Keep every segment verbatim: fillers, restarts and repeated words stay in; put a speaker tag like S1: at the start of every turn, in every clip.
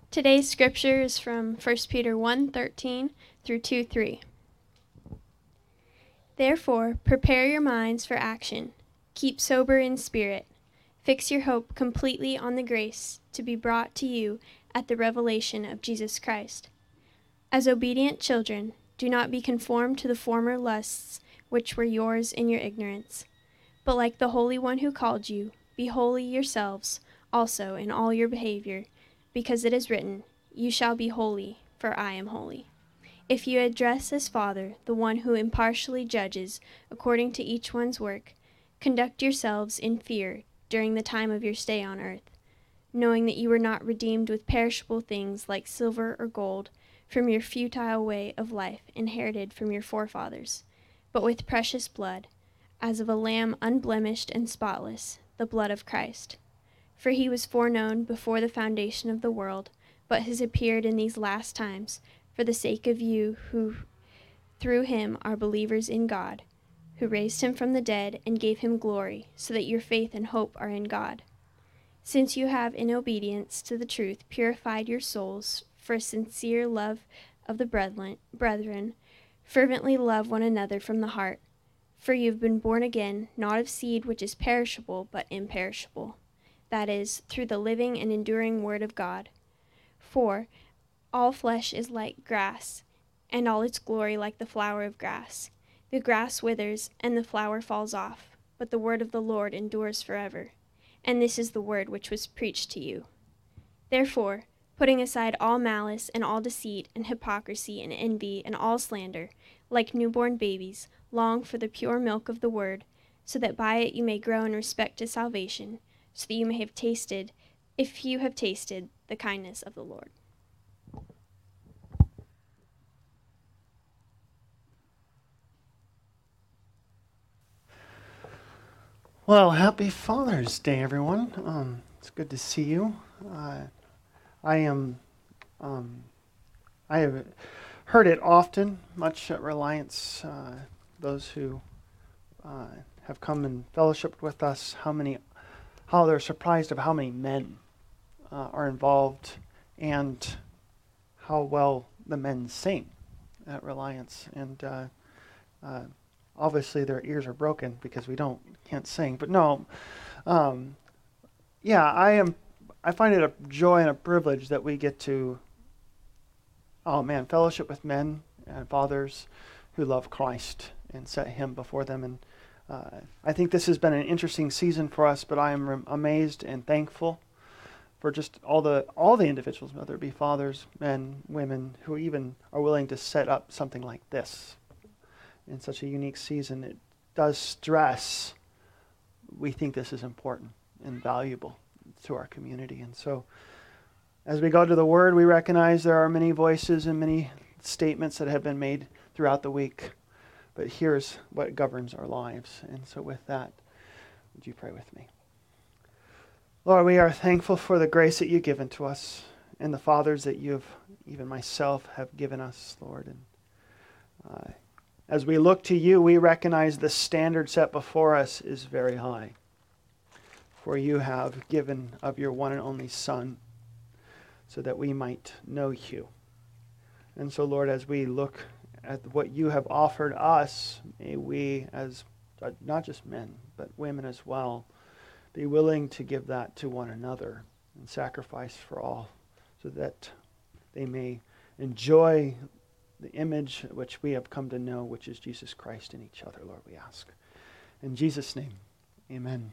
S1: Today's scripture is from First Peter one thirteen through two three. Therefore, prepare your minds for action. Keep sober in spirit. Fix your hope completely on the grace to be brought to you at the revelation of Jesus Christ. As obedient children, do not be conformed to the former lusts which were yours in your ignorance. But like the Holy One who called you, be holy yourselves also in all your behavior, because it is written, "You shall be holy, for I am holy." If you address as Father the one who impartially judges according to each one's work, conduct yourselves in fear during the time of your stay on earth, knowing that you were not redeemed with perishable things like silver or gold from your futile way of life inherited from your forefathers, but with precious blood, as of a lamb unblemished and spotless, the blood of Christ. For he was foreknown before the foundation of the world, but has appeared in these last times for the sake of you who through him are believers in God, who raised him from the dead and gave him glory, so that your faith and hope are in God. Since you have, in obedience to the truth, purified your souls for a sincere love of the brethren, brethren, fervently love one another from the heart, for you have been born again, not of seed which is perishable, but imperishable, that is, through the living and enduring word of God. For all flesh is like grass, and all its glory like the flower of grass. The grass withers, and the flower falls off, but the word of the Lord endures forever. And this is the word which was preached to you. Therefore, putting aside all malice and all deceit and hypocrisy and envy and all slander, like newborn babies, long for the pure milk of the word, so that by it you may grow in respect to salvation, so that you may have tasted, if you have tasted, the kindness of the Lord.
S2: Well, happy Father's Day, everyone. Um, it's good to see you. Uh, I am, um, I have heard it often, much at Reliance, uh, those who uh, have come and fellowshiped with us, how many, how they're surprised of how many men uh, are involved and how well the men sing at Reliance. And uh, uh, obviously their ears are broken because we don't can't sing. But no, um, yeah, I am. I find it a joy and a privilege that we get to, oh man, fellowship with men and fathers who love Christ and set Him before them. And uh, I think this has been an interesting season for us. But I am rem- amazed and thankful for just all the all the individuals, whether it be fathers, men, women, who even are willing to set up something like this in such a unique season. It does stress. We think this is important and valuable to our community. And so as we go to the Word, we recognize there are many voices and many statements that have been made throughout the week. But here's what governs our lives. And so with that, would you pray with me? Lord, we are thankful for the grace that you've given to us and the fathers that you've, even myself, have given us, Lord. And uh, as we look to you, we recognize the standard set before us is very high. For you have given of your one and only Son so that we might know you. And so, Lord, as we look at what you have offered us, may we, as not just men, but women as well, be willing to give that to one another and sacrifice for all so that they may enjoy the image which we have come to know, which is Jesus Christ in each other, Lord, we ask. In Jesus' name, amen.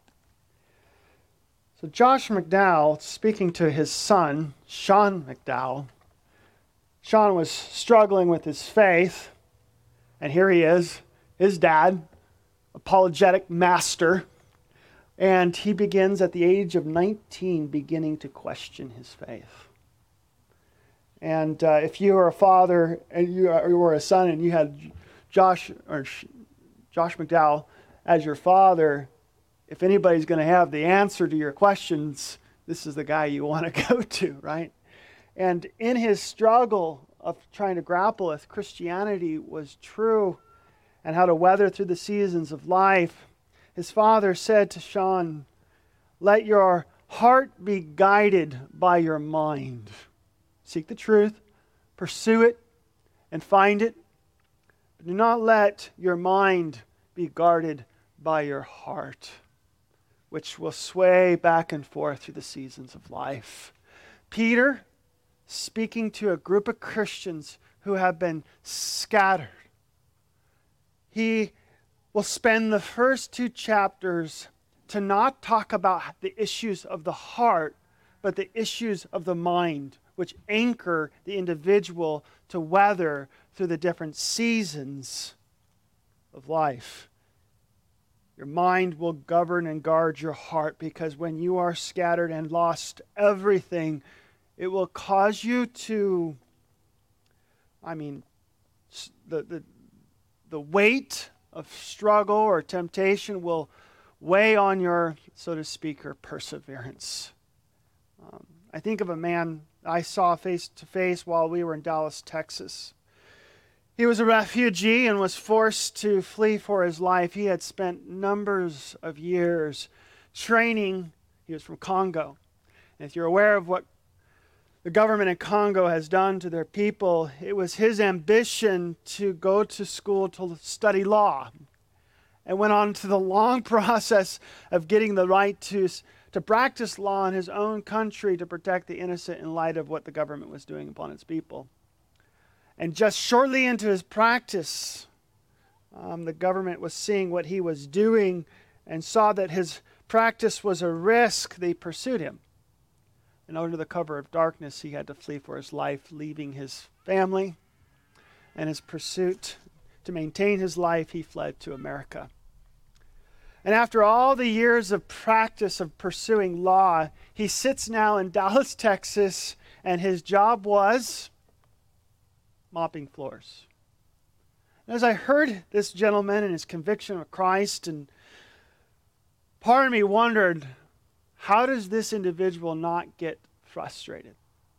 S2: So Josh McDowell, speaking to his son, Sean McDowell, Sean was struggling with his faith, and here he is, his dad, apologetic master, and he begins at the age of nineteen beginning to question his faith. And uh, if you were a father and you, are, you were a son and you had Josh or Josh McDowell as your father, if anybody's going to have the answer to your questions, this is the guy you want to go to, right? And in his struggle of trying to grapple with Christianity was true and how to weather through the seasons of life, his father said to Sean, "Let your heart be guided by your mind. Seek the truth, pursue it, and find it. But do not let your mind be guarded by your heart, which will sway back and forth through the seasons of life. Peter, speaking to a group of Christians who have been scattered, he will spend the first two chapters to not talk about the issues of the heart, but the issues of the mind, which anchor the individual to weather through the different seasons of life. Your mind will govern and guard your heart, because when you are scattered and lost everything, it will cause you to, I mean, the, the, the weight of struggle or temptation will weigh on your, so to speak, your perseverance. Um, I think of a man I saw face to face while we were in Dallas, Texas. He was a refugee and was forced to flee for his life. He had spent numbers of years training. He was from Congo. And if you're aware of what the government in Congo has done to their people, it was his ambition to go to school to study law, and went on to the long process of getting the right to, to practice law in his own country to protect the innocent in light of what the government was doing upon its people. And just shortly into his practice, um, the government was seeing what he was doing and saw that his practice was a risk. They pursued him. And under the cover of darkness, he had to flee for his life, leaving his family and his pursuit. To maintain his life, he fled to America. And after all the years of practice of pursuing law, he sits now in Dallas, Texas, and his job was mopping floors. And as I heard this gentleman and his conviction of Christ, and part of me wondered, how does this individual not get frustrated?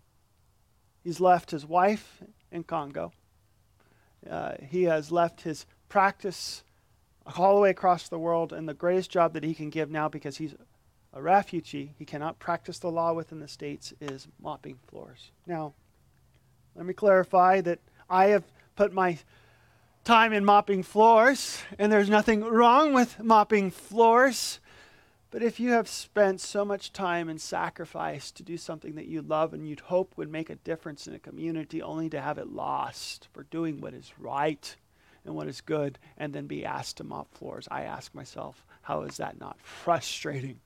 S2: He's left his wife in Congo. Uh, he has left his practice all the way across the world, and the greatest job that he can give now, because he's a refugee, he cannot practice the law within the States, is mopping floors. Now, let me clarify that I have put my time in mopping floors, and there's nothing wrong with mopping floors. But if you have spent so much time and sacrifice to do something that you love and you'd hope would make a difference in a community, only to have it lost for doing what is right and what is good, and then be asked to mop floors, I ask myself, how is that not frustrating?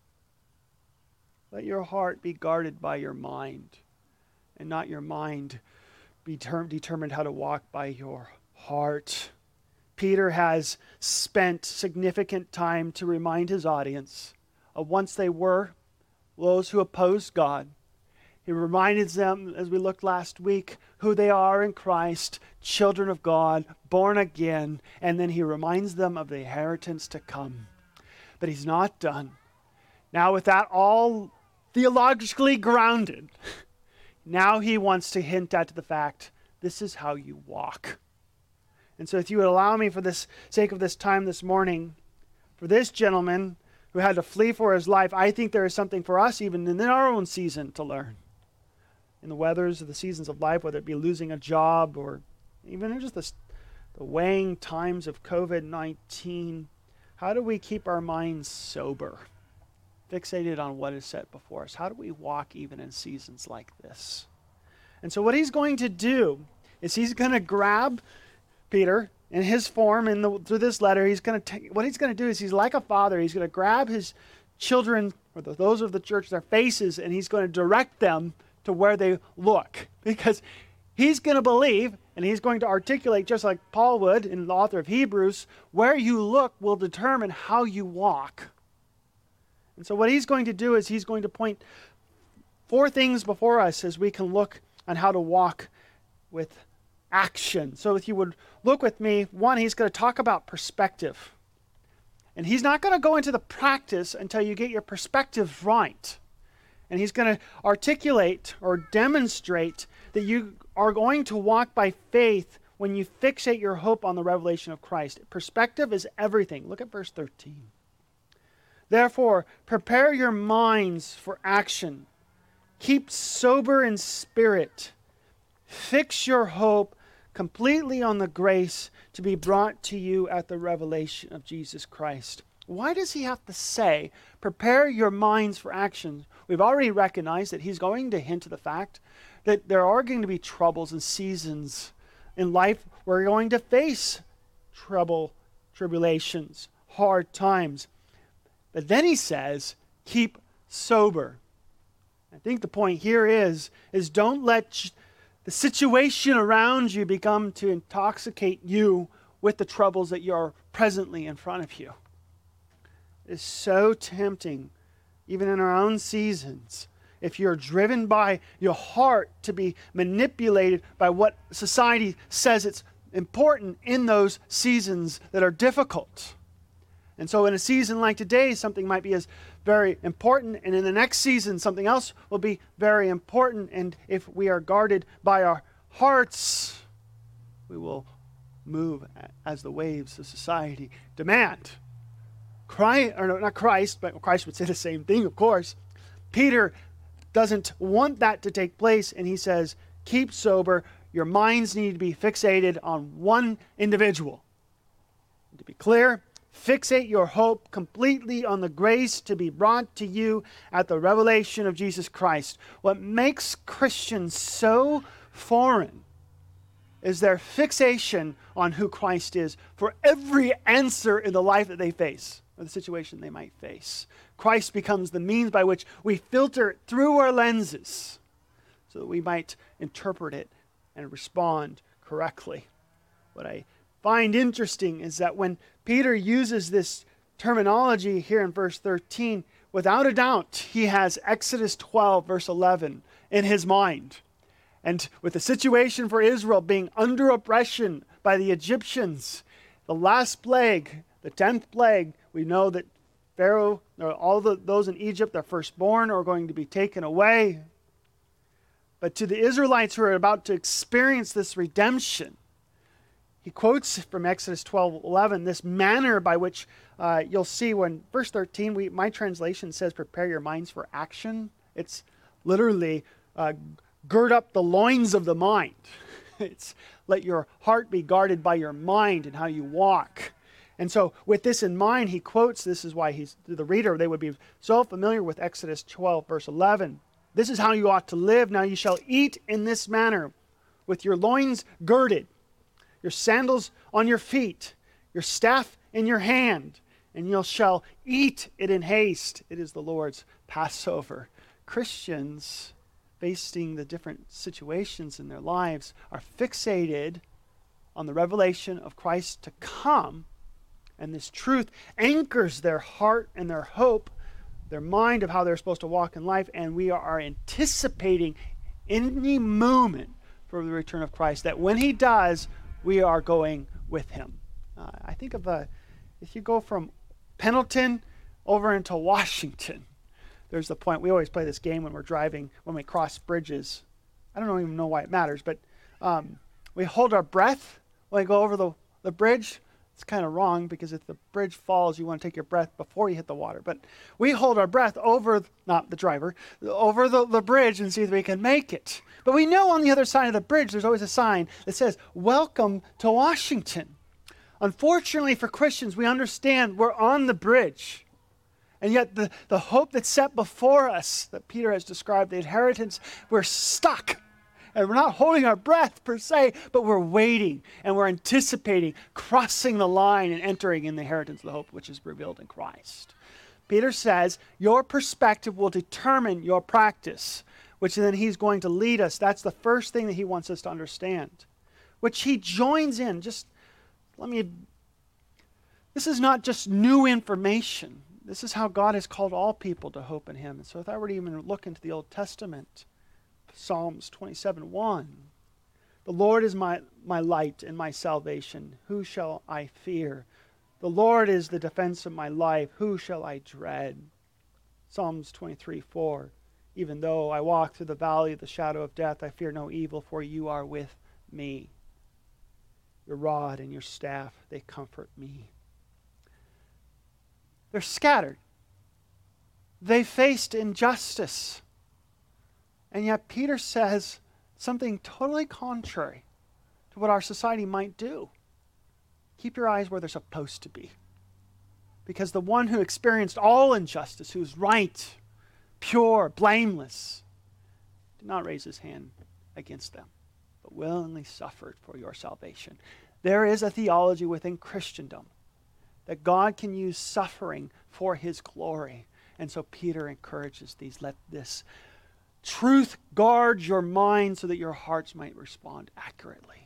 S2: Let your heart be guarded by your mind, and not your mind be term- determined how to walk by your heart. Peter has spent significant time to remind his audience of once they were those who opposed God. He reminded them, as we looked last week, who they are in Christ, children of God, born again, and then he reminds them of the inheritance to come. But he's not done. Now, with that all theologically grounded, now he wants to hint at the fact, this is how you walk. And so if you would allow me, for the sake of this time this morning, for this gentleman who had to flee for his life, I think there is something for us even in our own season to learn. In the weathers of the seasons of life, whether it be losing a job or even just the, the weighing times of covid nineteen, how do we keep our minds sober, fixated on what is set before us? How do we walk even in seasons like this? And so what he's going to do is he's going to grab Peter in his form, in the, through this letter. He's going to take, what he's going to do is he's like a father. He's going to grab his children, or the, those of the church, their faces, and he's going to direct them to where they look, because he's going to believe, and he's going to articulate, just like Paul would, in the author of Hebrews, where you look will determine how you walk. And so what he's going to do is he's going to point four things before us as we can look on how to walk with action. So if you would look with me, one, he's going to talk about perspective. And he's not going to go into the practice until you get your perspective right. And he's going to articulate or demonstrate that you are going to walk by faith when you fixate your hope on the revelation of Christ. Perspective is everything. Look at verse thirteen. Therefore, prepare your minds for action. Keep sober in spirit. Fix your hope completely on the grace to be brought to you at the revelation of Jesus Christ. Why does he have to say, prepare your minds for action? We've already recognized that he's going to hint to the fact that there are going to be troubles and seasons in life. We're going to face trouble, tribulations, hard times. But then he says, keep sober. I think the point here is, is don't let the situation around you become to intoxicate you with the troubles that you're presently in front of you. It's so tempting, even in our own seasons, if you're driven by your heart to be manipulated by what society says it's important in those seasons that are difficult. And so in a season like today, something might be as very important, and in the next season, something else will be very important. And if we are guarded by our hearts, we will move as the waves of society demand. Christ, or no, not Christ, but Christ would say the same thing, of course. Peter doesn't want that to take place, and he says, keep sober. Your minds need to be fixated on one individual. To be clear, fixate your hope completely on the grace to be brought to you at the revelation of Jesus Christ. What makes Christians so foreign is their fixation on who Christ is for every answer in the life that they face, or the situation they might face. Christ becomes the means by which we filter through our lenses so that we might interpret it and respond correctly. What I find interesting is that when Peter uses this terminology here in verse thirteen, without a doubt, he has Exodus twelve, verse eleven in his mind. And with the situation for Israel being under oppression by the Egyptians, the last plague, the tenth plague, we know that Pharaoh, or all the, those in Egypt, their firstborn, are going to be taken away. But to the Israelites who are about to experience this redemption, he quotes from Exodus twelve eleven this manner by which uh, you'll see when verse thirteen, we, my translation says, prepare your minds for action. It's literally uh, gird up the loins of the mind. It's let your heart be guarded by your mind and how you walk. And so with this in mind, he quotes, this is why he's the reader, they would be so familiar with Exodus twelve, verse eleven. This is how you ought to live. Now you shall eat in this manner, with your loins girded, your sandals on your feet, your staff in your hand, and you shall eat it in haste. It is the Lord's Passover. Christians, facing the different situations in their lives, are fixated on the revelation of Christ to come, and this truth anchors their heart and their hope, their mind of how they're supposed to walk in life, and we are anticipating any moment for the return of Christ, that when he does, we are going with him. Uh, I think of a, if you go from Pendleton over into Washington, there's the point, we always play this game when we're driving, when we cross bridges. I don't even know why it matters, but um, we hold our breath when we go over the, the bridge. It's kind of wrong because if the bridge falls, you want to take your breath before you hit the water. But we hold our breath over, not the driver, over the, the bridge and see if we can make it. But we know on the other side of the bridge, there's always a sign that says, welcome to Washington. Unfortunately for Christians, we understand we're on the bridge. And yet the, the hope that's set before us, that Peter has described, the inheritance, we're stuck. And we're not holding our breath per se, but we're waiting and we're anticipating crossing the line and entering in the inheritance of the hope which is revealed in Christ. Peter says your perspective will determine your practice, which then he's going to lead us. That's the first thing that he wants us to understand, which he joins in. Just let me, this is not just new information. This is how God has called all people to hope in him. And so if I were to even look into the Old Testament, Psalms twenty-seven one, the Lord is my, my light and my salvation. Who shall I fear? The Lord is the defense of my life. Who shall I dread? Psalms twenty-three four, even though I walk through the valley of the shadow of death, I fear no evil, for you are with me. Your rod and your staff, they comfort me. They're scattered. They faced injustice. And yet Peter says something totally contrary to what our society might do. Keep your eyes where they're supposed to be. Because the one who experienced all injustice, who is right, pure, blameless, did not raise his hand against them, but willingly suffered for your salvation. There is a theology within Christendom that God can use suffering for his glory. And so Peter encourages these. Let this truth guard your mind so that your hearts might respond accurately.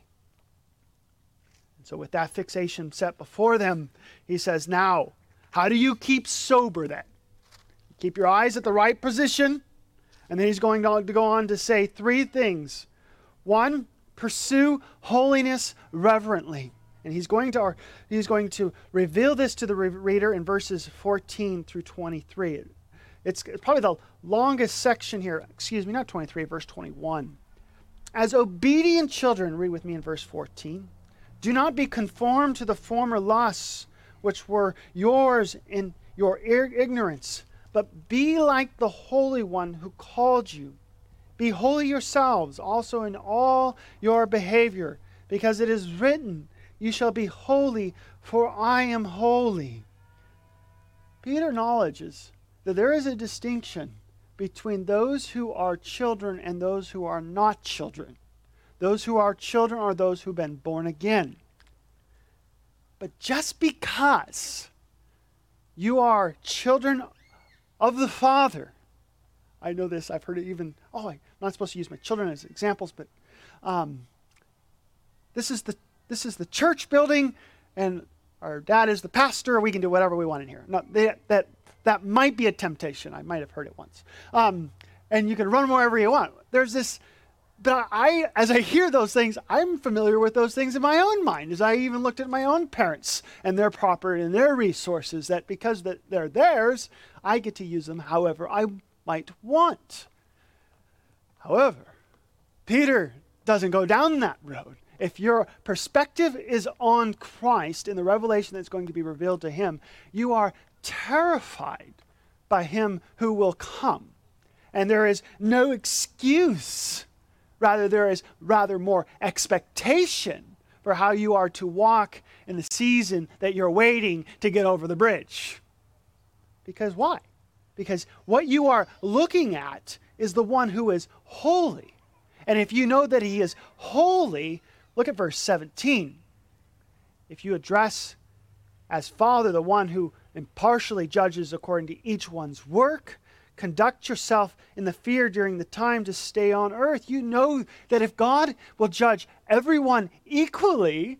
S2: And so with that fixation set before them, he says, now, how do you keep sober then? Keep your eyes at the right position. And then he's going to go on to say three things. One, pursue holiness reverently. And he's going to, he's going to reveal this to the reader in verses fourteen through twenty-three. It's probably the longest section here. Excuse me, not twenty-three, verse twenty-one. As obedient children, read with me in verse fourteen, do not be conformed to the former lusts which were yours in your ignorance, but be like the Holy One who called you. Be holy yourselves also in all your behavior, because it is written, you shall be holy, for I am holy. Peter acknowledges that there is a distinction between those who are children and those who are not children. Those who are children are those who've been born again. But just because you are children of the Father, I know this, I've heard it even, oh, I'm not supposed to use my children as examples, but um, this is the this is the church building, and our dad is the pastor, we can do whatever we want in here. No, they, that, that might be a temptation. I might have heard it once. Um, and you can run wherever you want. There's this, but I, as I hear those things, I'm familiar with those things in my own mind, as I even looked at my own parents and their property and their resources, that because that they're theirs, I get to use them however I might want. However, Peter doesn't go down that road. If your perspective is on Christ in the revelation that's going to be revealed to him, you are terrified by him who will come. And there is no excuse. Rather, there is rather more expectation for how you are to walk in the season that you're waiting to get over the bridge. Because why? Because what you are looking at is the one who is holy. And if you know that he is holy, look at verse seventeen. If you address as Father the one who impartially judges according to each one's work, conduct yourself in the fear during the time to stay on earth. You know that if God will judge everyone equally,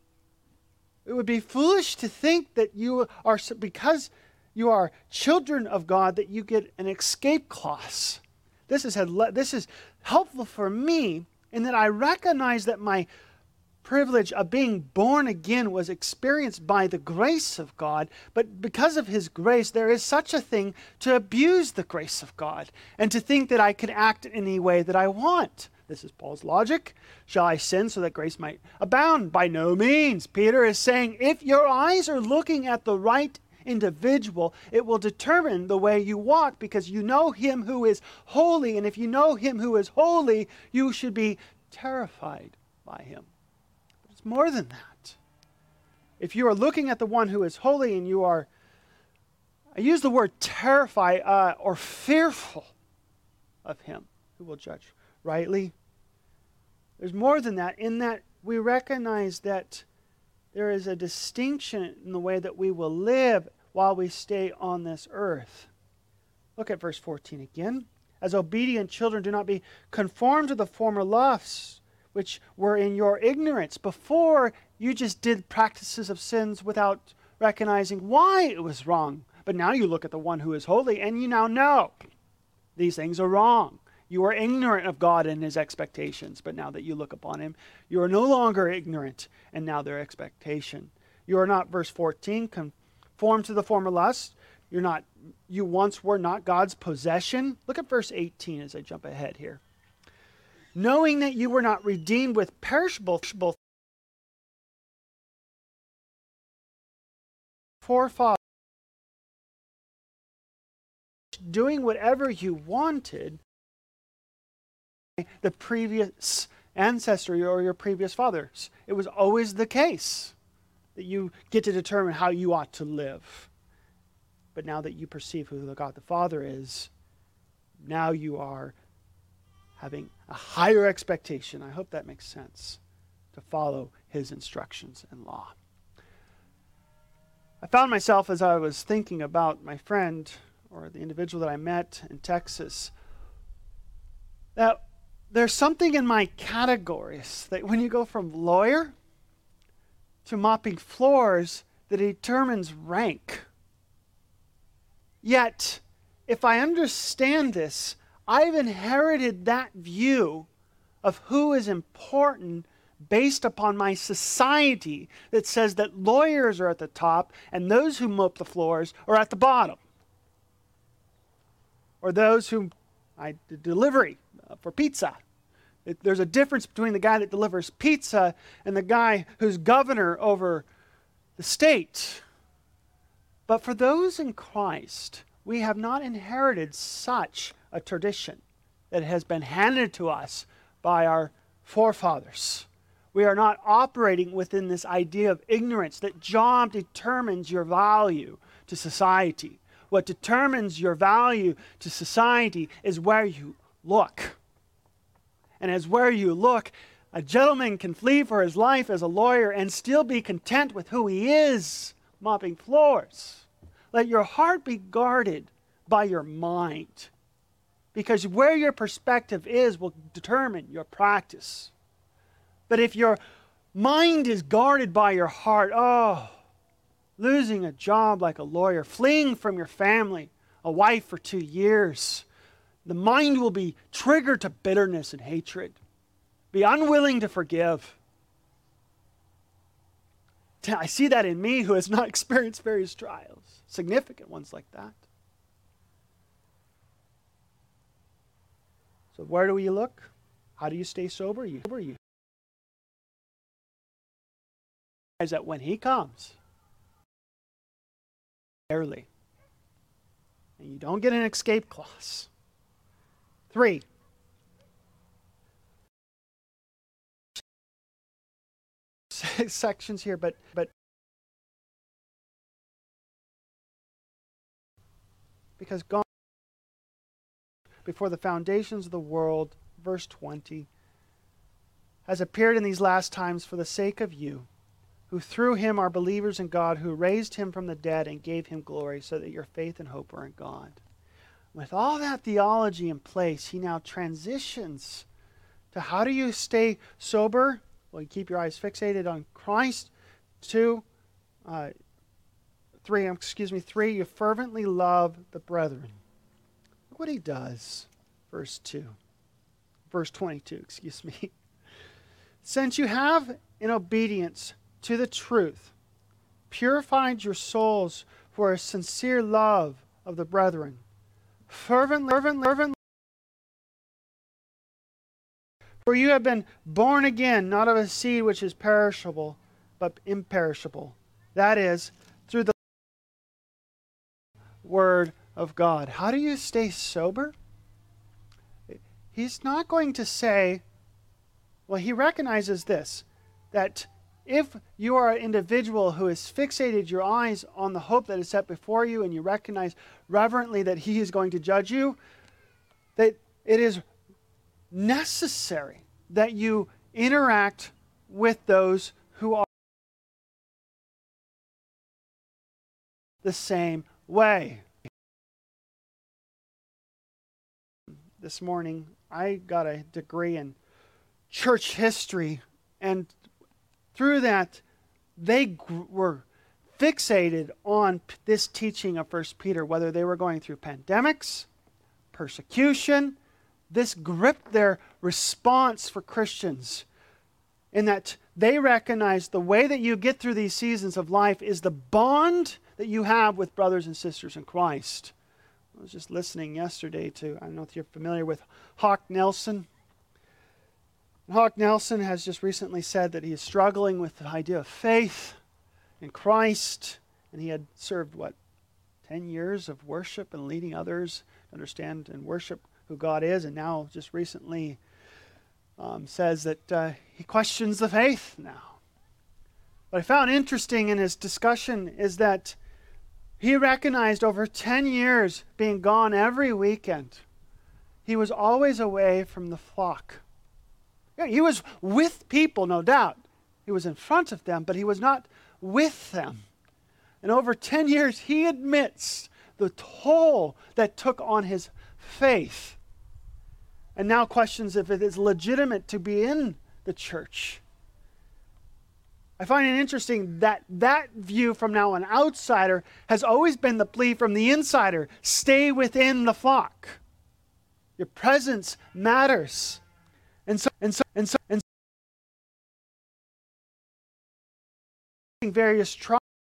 S2: it would be foolish to think that you are, because you are children of God, that you get an escape clause. This is, this is helpful for me in that I recognize that my privilege of being born again was experienced by the grace of God, but because of his grace, there is such a thing to abuse the grace of God and to think that I can act in any way that I want. This is Paul's logic. Shall I sin so that grace might abound? By no means. Peter is saying, if your eyes are looking at the right individual, it will determine the way you walk, because you know him who is holy, and if you know him who is holy, you should be terrified by him. But it's more than that. If you are looking at the one who is holy and you are, I use the word terrified uh, or fearful of him who will judge rightly. There's more than that, in that we recognize that there is a distinction in the way that we will live while we stay on this earth. Look at verse fourteen again. As obedient children, do not be conformed to the former lusts which were in your ignorance. Before, you just did practices of sins without recognizing why it was wrong. But now you look at the one who is holy and you now know these things are wrong. You were ignorant of God and his expectations, but now that you look upon him, you are no longer ignorant, and now their expectation. You are not, verse fourteen, conformed to the former lust. You're not, you once were not God's possession. Look at verse eighteen as I jump ahead here. Knowing that you were not redeemed with perishable forefathers doing whatever you wanted the previous ancestry or your previous fathers. It was always the case that you get to determine how you ought to live. But now that you perceive who the God the Father is, now you are having a higher expectation, I hope that makes sense, to follow his instructions and law. I found myself, as I was thinking about my friend or the individual that I met in Texas, that there's something in my categories that when you go from lawyer to mopping floors, that determines rank. Yet, if I understand this, I've inherited that view of who is important based upon my society that says that lawyers are at the top and those who mop the floors are at the bottom. Or those who I do delivery for pizza. It, there's a difference between the guy that delivers pizza and the guy who's governor over the state. But for those in Christ, we have not inherited such a tradition that has been handed to us by our forefathers. We are not operating within this idea of ignorance that job determines your value to society. What determines your value to society is where you look. And as where you look, a gentleman can flee for his life as a lawyer and still be content with who he is, mopping floors. Let your heart be guarded by your mind, because where your perspective is will determine your practice. But if your mind is guarded by your heart, oh, losing a job like a lawyer, fleeing from your family, a wife for two years, the mind will be triggered to bitterness and hatred, be unwilling to forgive. I see that in me, who has not experienced various trials, significant ones like that. So where do you look? How do you stay sober? You sober you. Is that when he comes, early, and you don't get an escape clause. Three. Sections here, but but because God, before the foundations of the world, verse twenty, has appeared in these last times for the sake of you, who through him are believers in God, who raised him from the dead and gave him glory, so that your faith and hope are in God. With all that theology in place, he now transitions to how do you stay sober? Well, you keep your eyes fixated on Christ. Two, uh, three, excuse me, three, you fervently love the brethren. Look what he does. Verse two. Verse twenty-two, excuse me. Since you have, in obedience to the truth, purified your souls for a sincere love of the brethren, fervently, fervently, fervently, for you have been born again, not of a seed which is perishable, but imperishable. That is, through the Word of God. How do you stay sober? He's not going to say, well, he recognizes this, that if you are an individual who has fixated your eyes on the hope that is set before you, and you recognize reverently that he is going to judge you, that it is necessary that you interact with those who are the same way. This morning, I got a degree in church history, and through that, they gr- were fixated on p- this teaching of First Peter, whether they were going through pandemics, persecution. This gripped their response for Christians, in that they recognized the way that you get through these seasons of life is the bond that you have with brothers and sisters in Christ. I was just listening yesterday to, I don't know if you're familiar with Hawk Nelson. Hawk Nelson has just recently said that he is struggling with the idea of faith in Christ, and he had served, what, ten years of worship and leading others understand and worship who God is, and now just recently um, says that uh, he questions the faith now. What I found interesting in his discussion is that he recognized over ten years being gone every weekend, he was always away from the flock. Yeah, he was with people, no doubt. He was in front of them, but he was not with them. And over ten years, he admits the toll that took on his faith, and now questions if it is legitimate to be in the church. I find it interesting that that view from now an outsider has always been the plea from the insider: stay within the flock. Your presence matters. And so, and so, and so, and so various trials,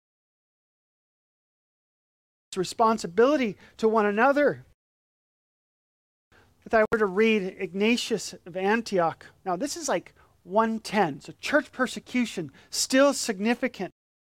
S2: responsibility to one another. If I were to read Ignatius of Antioch, now this is like one ten, so church persecution still significant.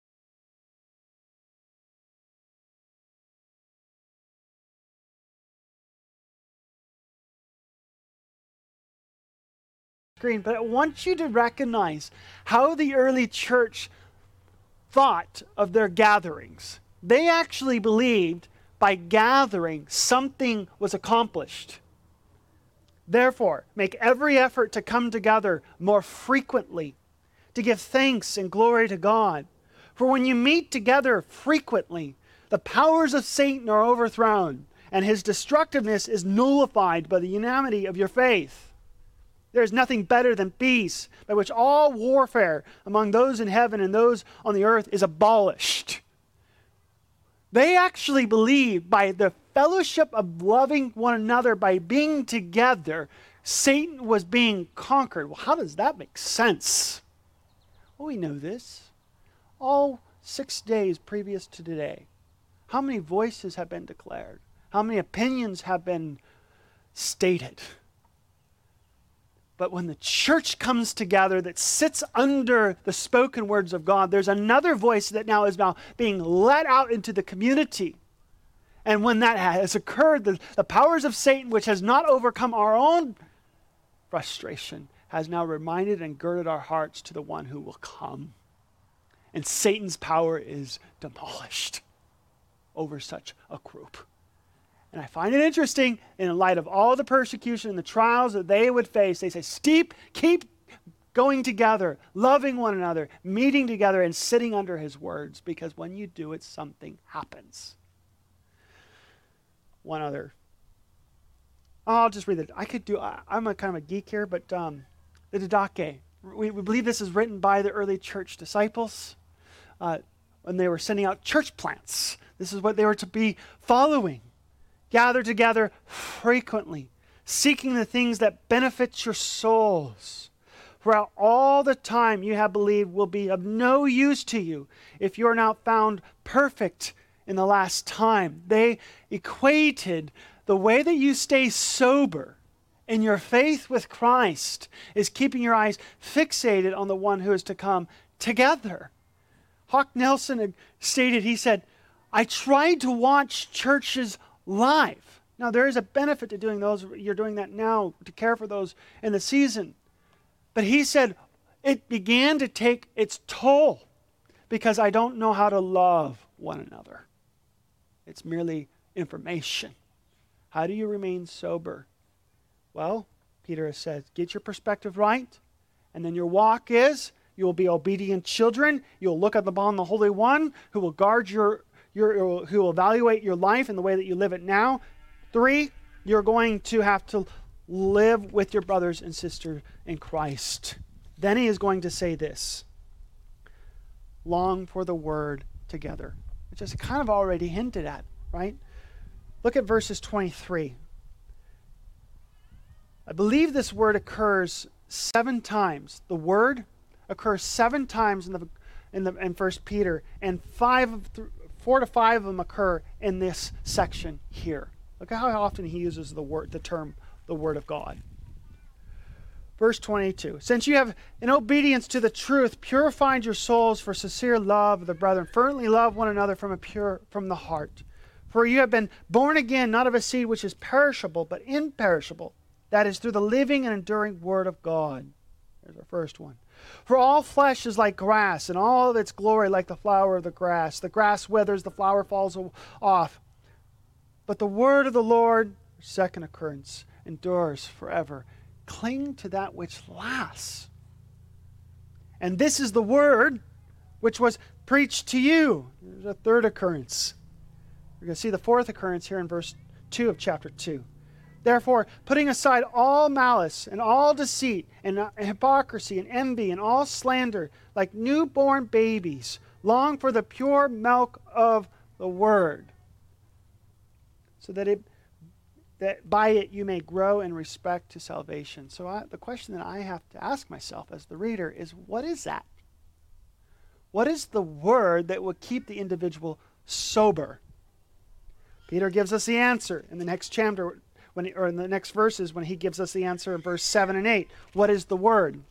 S2: But I want you to recognize how the early church thought of their gatherings. They actually believed by gathering something was accomplished. Therefore, make every effort to come together more frequently, to give thanks and glory to God. For when you meet together frequently, the powers of Satan are overthrown, and his destructiveness is nullified by the unanimity of your faith. There is nothing better than peace, by which all warfare among those in heaven and those on the earth is abolished. They actually believe by the fellowship of loving one another, by being together, Satan was being conquered. Well, how does that make sense? Well, we know this. All six days previous to today, how many voices have been declared? How many opinions have been stated? But when the church comes together that sits under the spoken words of God, there's another voice that now is now being let out into the community. And when that has occurred, the, the powers of Satan, which has not overcome our own frustration, has now reminded and girded our hearts to the one who will come. And Satan's power is demolished over such a group. And I find it interesting, in light of all the persecution and the trials that they would face, they say, Steep, keep going together, loving one another, meeting together, and sitting under his words, because when you do it, something happens. One other. Oh, I'll just read it. I could do, I, I'm a kind of a geek here, but um, the Didache. We, we believe this is written by the early church disciples uh, when they were sending out church plants. This is what they were to be following. Gather together frequently, seeking the things that benefit your souls. For all the time you have believed will be of no use to you if you are not found perfect in the last time. They equated the way that you stay sober in your faith with Christ is keeping your eyes fixated on the one who is to come together. Hawk Nelson stated, he said, I tried to watch churches live. Now, there is a benefit to doing those. You're doing that now to care for those in the season. But he said, it began to take its toll because I don't know how to love one another. It's merely information. How do you remain sober? Well, Peter has said, get your perspective right, and then your walk is, you will be obedient children. You'll look upon the Holy One who will guard your You're, who will evaluate your life in the way that you live it now. Three, you're going to have to live with your brothers and sisters in Christ. Then he is going to say this, long for the word together, which is kind of already hinted at, right? Look at verses twenty-three. I believe this word occurs seven times. The word occurs seven times in the in the in First Peter, and five of th- Four to five of them occur in this section here. Look at how often he uses the word, the term, the word of God. Verse twenty-two. Since you have, in obedience to the truth, purified your souls for sincere love of the brethren, fervently love one another from a pure, from the heart. For you have been born again, not of a seed which is perishable, but imperishable. That is through the living and enduring word of God. There's our first one. For all flesh is like grass, and all of its glory like the flower of the grass. The grass withers, the flower falls off. But the word of the Lord, second occurrence, endures forever. Cling to that which lasts. And this is the word which was preached to you. There's a third occurrence. We're going to see the fourth occurrence here in verse two of chapter two. Therefore, putting aside all malice and all deceit and hypocrisy and envy and all slander, like newborn babies, long for the pure milk of the word, so that it that by it you may grow in respect to salvation. So I, the question that I have to ask myself as the reader is, what is that? What is the word that will keep the individual sober? Peter gives us the answer in the next chapter, when he, or in the next verses when he gives us the answer in verse seven and eight. What is the word?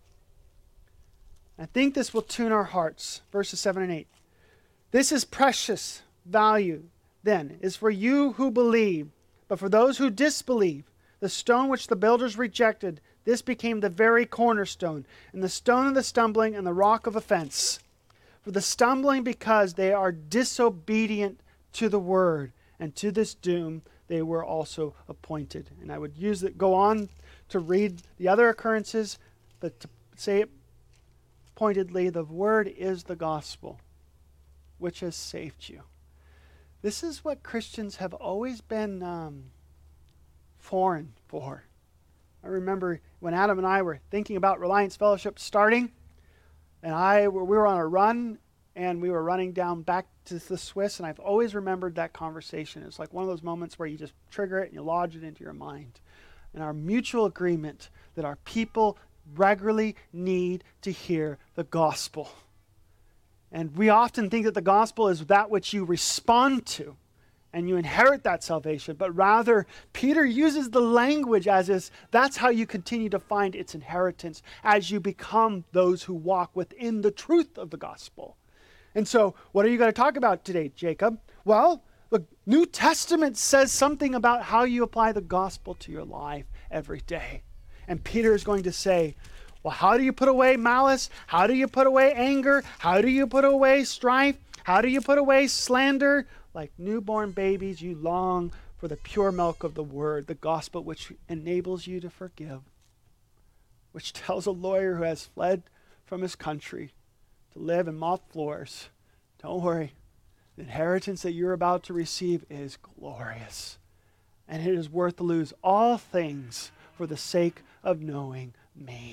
S2: I think this will tune our hearts. Verses seven and eight. This is precious value, then, is for you who believe. But for those who disbelieve, the stone which the builders rejected, this became the very cornerstone, and the stone of the stumbling and the rock of offense. For the stumbling, because they are disobedient to the word, and to this doom they were also appointed. And I would use it, go on to read the other occurrences, but to say it pointedly, the word is the gospel, which has saved you. This is what Christians have always been um, foreign for. I remember when Adam and I were thinking about Reliance Fellowship starting, and I we were on a run, and we were running down back to the Swiss, and I've always remembered that conversation. It's like one of those moments where you just trigger it and you lodge it into your mind. And our mutual agreement that our people regularly need to hear the gospel. And we often think that the gospel is that which you respond to and you inherit that salvation. But rather, Peter uses the language as is, that's how you continue to find its inheritance as you become those who walk within the truth of the gospel. And so, what are you going to talk about today, Jacob? Well, the New Testament says something about how you apply the gospel to your life every day. And Peter is going to say, well, how do you put away malice? How do you put away anger? How do you put away strife? How do you put away slander? Like newborn babies, you long for the pure milk of the word, the gospel which enables you to forgive, which tells a lawyer who has fled from his country to live in moth floors, don't worry, the inheritance that you're about to receive is glorious, and it is worth to lose all things for the sake of knowing me.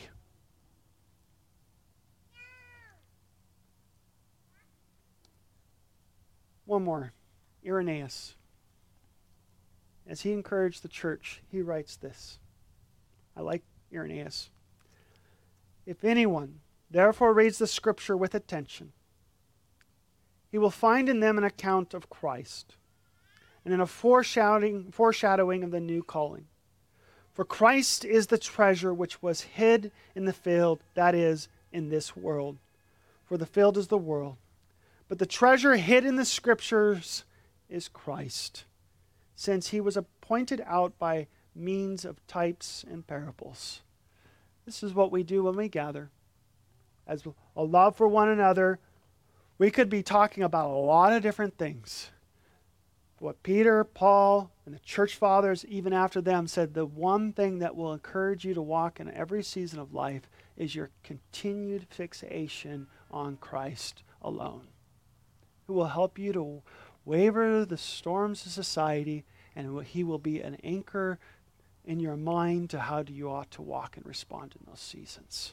S2: One more. Irenaeus. As he encouraged the church, he writes this. I like Irenaeus. If anyone therefore reads the scripture with attention, he will find in them an account of Christ and in a foreshadowing, foreshadowing of the new calling. For Christ is the treasure which was hid in the field, that is, in this world. For the field is the world. But the treasure hid in the scriptures is Christ, since he was pointed out by means of types and parables. This is what we do when we gather. As a love for one another, we could be talking about a lot of different things. What Peter, Paul, and the church fathers, even after them, said the one thing that will encourage you to walk in every season of life is your continued fixation on Christ alone, who will help you to waver the storms of society, and he will be an anchor in your mind to how do you ought to walk and respond in those seasons.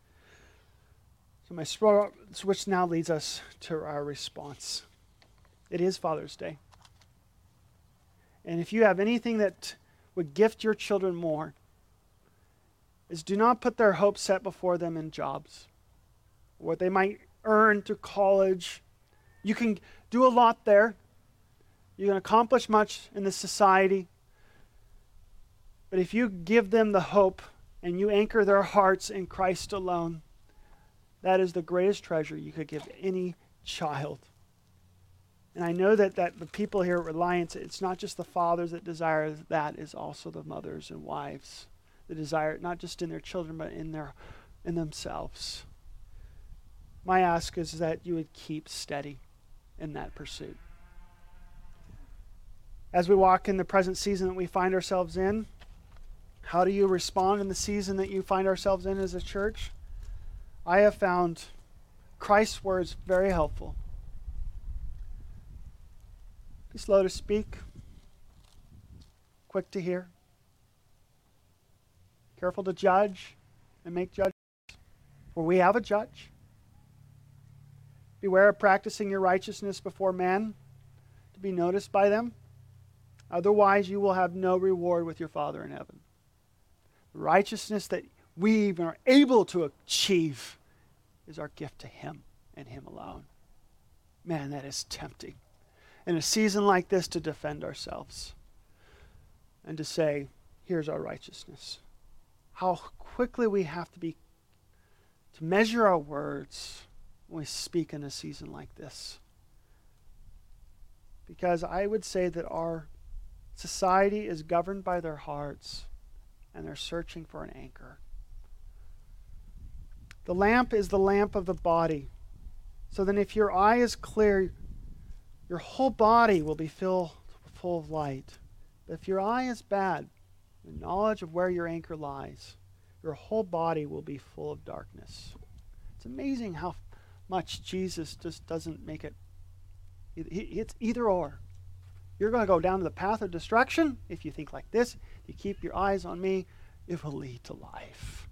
S2: So my switch now leads us to our response. It is Father's Day. And if you have anything that would gift your children more, is do not put their hopes set before them in jobs, what they might earn through college. You can do a lot there. You can accomplish much in this society. But if you give them the hope and you anchor their hearts in Christ alone, that is the greatest treasure you could give any child. And I know that, that the people here at Reliance, it's not just the fathers that desire that, it's also the mothers and wives that desire it, not just in their children, but in their in themselves. My ask is that you would keep steady in that pursuit. As we walk in the present season that we find ourselves in, how do you respond in the season that you find ourselves in as a church? I have found Christ's words very helpful. Be slow to speak, quick to hear, careful to judge and make judgments, for we have a judge. Beware of practicing your righteousness before men to be noticed by them. Otherwise, you will have no reward with your Father in heaven. The righteousness that we even are able to achieve is our gift to Him and Him alone. Man, that is tempting. In a season like this, to defend ourselves and to say, here's our righteousness. How quickly we have to be, to measure our words when we speak in a season like this. Because I would say that our society is governed by their hearts, and they're searching for an anchor. The lamp is the lamp of the body. So then if your eye is clear, your whole body will be filled full of light. But if your eye is bad, the knowledge of where your anchor lies, your whole body will be full of darkness. It's amazing how much Jesus just doesn't make it. It's either or. You're going to go down to the path of destruction if you think like this. If you keep your eyes on me, it will lead to life.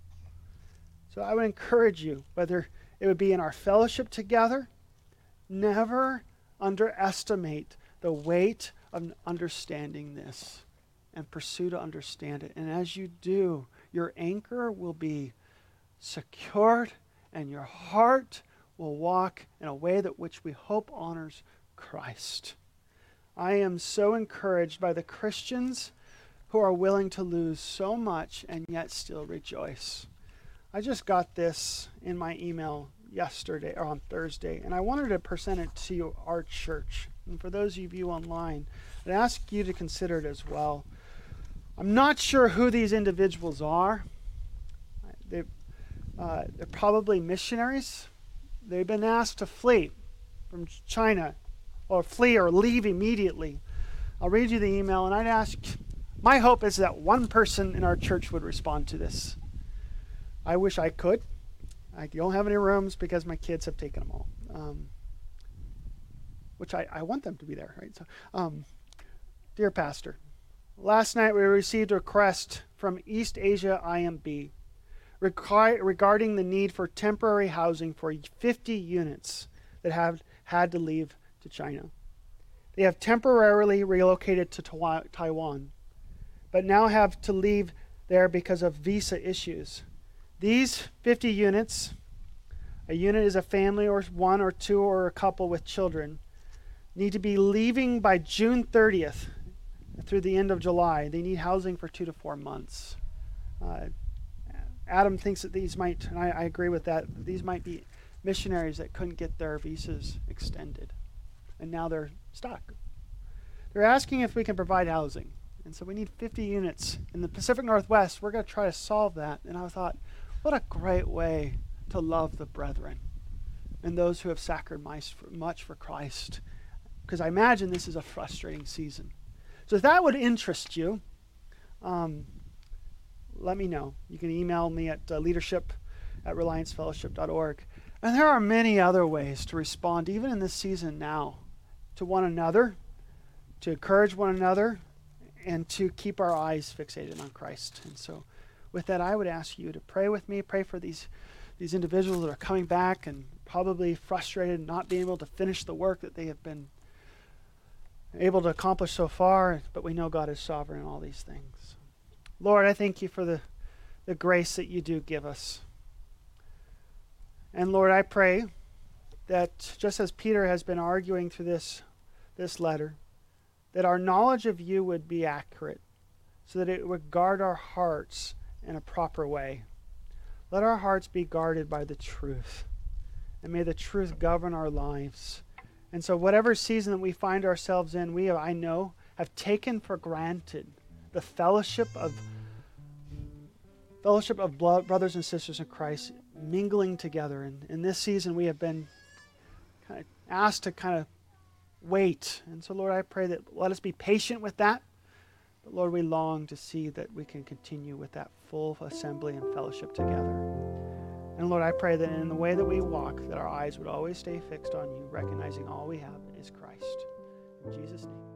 S2: So I would encourage you, whether it would be in our fellowship together, never underestimate the weight of understanding this and pursue to understand it. And as you do, your anchor will be secured and your heart will walk in a way that which we hope honors Christ. I am so encouraged by the Christians who are willing to lose so much and yet still rejoice. I just got this in my email yesterday or on Thursday, and I wanted to present it to you, our church. And for those of you online, I'd ask you to consider it as well. I'm not sure who these individuals are. They've, uh, they're probably missionaries. They've been asked to flee from China, or flee or leave immediately. I'll read you the email, and I'd ask, my hope is that one person in our church would respond to this. I wish I could. I don't have any rooms because my kids have taken them all. Um, which I, I want them to be there, right? So, um, dear Pastor, last night we received a request from East Asia I M B requi- regarding the need for temporary housing for fifty units that have had to leave to China. They have temporarily relocated to Tawa- Taiwan, but now have to leave there because of visa issues. These fifty units, a unit is a family or one or two or a couple with children, need to be leaving by June thirtieth through the end of July. They need housing for two to four months. Uh, Adam thinks that these might, and I, I agree with that, these might be missionaries that couldn't get their visas extended. And now they're stuck. They're asking if we can provide housing. And so we need fifty units. In the Pacific Northwest, we're going to try to solve that. And I thought, what a great way to love the brethren and those who have sacrificed much for Christ. Because I imagine this is a frustrating season. So if that would interest you, um, let me know. You can email me at uh, leadership at reliance fellowship dot org. And there are many other ways to respond, even in this season now, to one another, to encourage one another, and to keep our eyes fixated on Christ. And so with that, I would ask you to pray with me, pray for these, these individuals that are coming back and probably frustrated, not being able to finish the work that they have been able to accomplish so far, but we know God is sovereign in all these things. Lord, I thank you for the, the grace that you do give us. And Lord, I pray that just as Peter has been arguing through this, this letter, that our knowledge of you would be accurate, so that it would guard our hearts in a proper way. Let our hearts be guarded by the truth, and may the truth govern our lives, And so whatever season that we find ourselves in, we, I know, have taken for granted the fellowship of fellowship of blood, brothers and sisters in Christ mingling together. And in this season, we have been kind of asked to kind of wait. And so, Lord, I pray that let us be patient with that. But, Lord, we long to see that we can continue with that full assembly and fellowship together. And, Lord, I pray that in the way that we walk, that our eyes would always stay fixed on you, recognizing all we have is Christ. In Jesus' name.